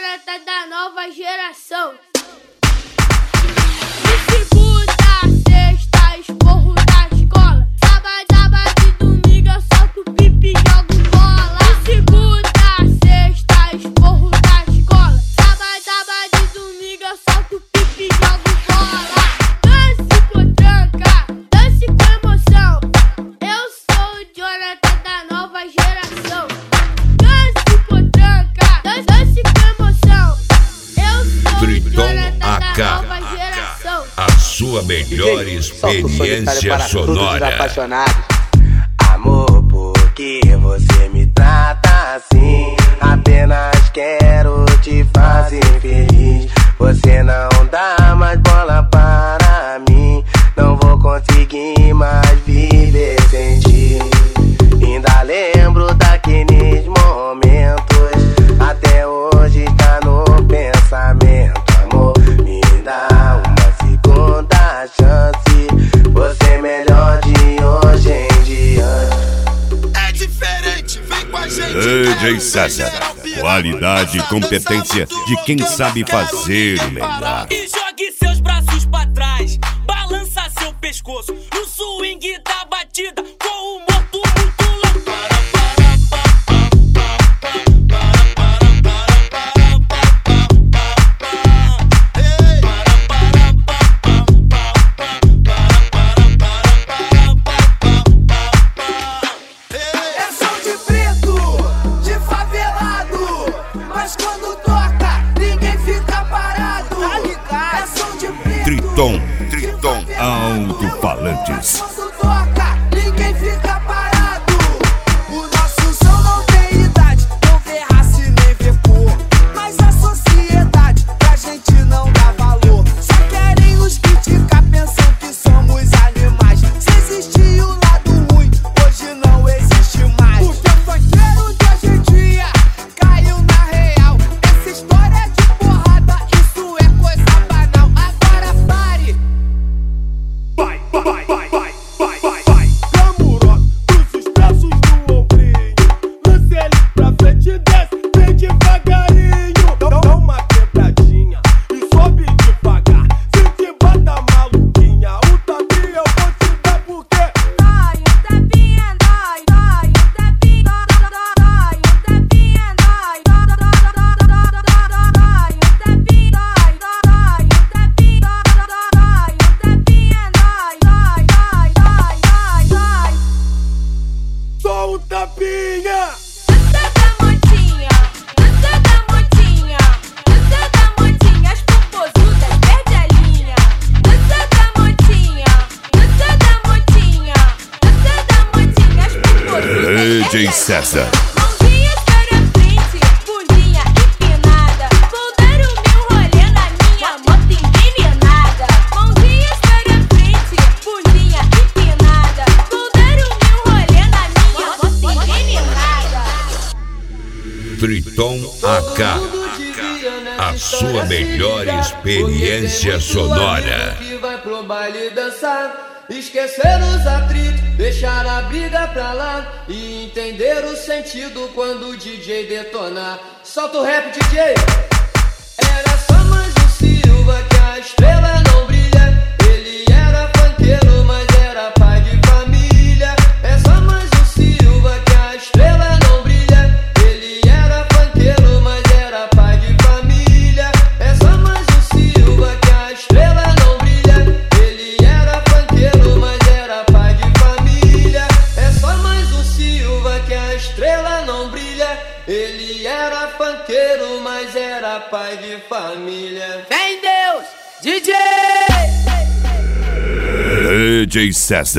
Jonathan da nova geração. De segunda a sexta, esporro da escola. Sábado e domingo eu solto pipi e jogo bola. De segunda a sexta, esporro da escola. Sábado e domingo eu solto pipi e jogo bola. Dance com tranca, dance com emoção. Eu sou o Jonathan da nova geração. Dance com tranca, dance com emoção. Eu sou o Jonathan da nova geração. A sua melhor experiência sonora. Amor, por que você me trata assim? Apenas quero te fazer feliz. Você não dá mais bola para mim. Não vou conseguir mais viver sem ti. Ainda lembro daqueles momentos. Até hoje tá no pensamento. Amor, me dá uma segunda chance. Você é melhor de hoje em diante. É diferente, vem com a gente. DJ César, qualidade e competência de quem sabe fazer o melhor. E jogue seus braços pra trás, balança seu pescoço no swing da batida, com o morto muito louco. É som de preto, de favelado, mas quando toca, ninguém fica parado. É som de preto, Triton, alto-falantes. quando toca, ninguém fica parado. O nosso som não tem idade, não vê raça e nem vê cor. Mas a sociedade pra gente não dá valor. Só querem nos criticar pensando que somos animais. Se existia o lado ruim, hoje não existe mais. Porque o funkeiro de hoje em dia caiu na real. Essa história de porrada, isso é coisa banal. Agora pare. Vai. Camuró, cruza os braços no ombrinho. Lance ele pra frente e desce, vem devagarinho. Dá uma quebradinha e sobe devagar. Se te bata maluquinha, o tapinha eu vou te dar porque Dói, o tapinha dói, dói, o tapinha dói, o tapinha dói, dói, o tapinha dói, o tapinha dói. só um tapinha. Dança da motinha, as popozudas perde a linha. Dança da motinha, as popozudas. DJ César. Mãozinhas para frente, bundinha empinada. Vou dar o meu rolê na minha moto envenenada. Mãozinhas para frente, bundinha empinada. Vou dar o meu rolê na minha moto envenenada. Triton AK, a sua melhor experiência sonora. Que vai pro baile dançar, esquecer os atritos, deixar a briga pra lá e entender o sentido quando o DJ detonar. Solta o rap, DJ. Era só mais um Silva que a estrela não brilha. Ele era funkeiro, mas era pai de família. É só mais um Silva que a estrela não brilha. Ele era funkeiro, mas era pai de família. É só mais um Silva que a estrela não brilha. Ele era funkeiro, mas era pai de família. É só mais um Silva que a estrela não brilha. Ele era funkeiro, mas era pai de família. Vem Deus, DJ! DJ César.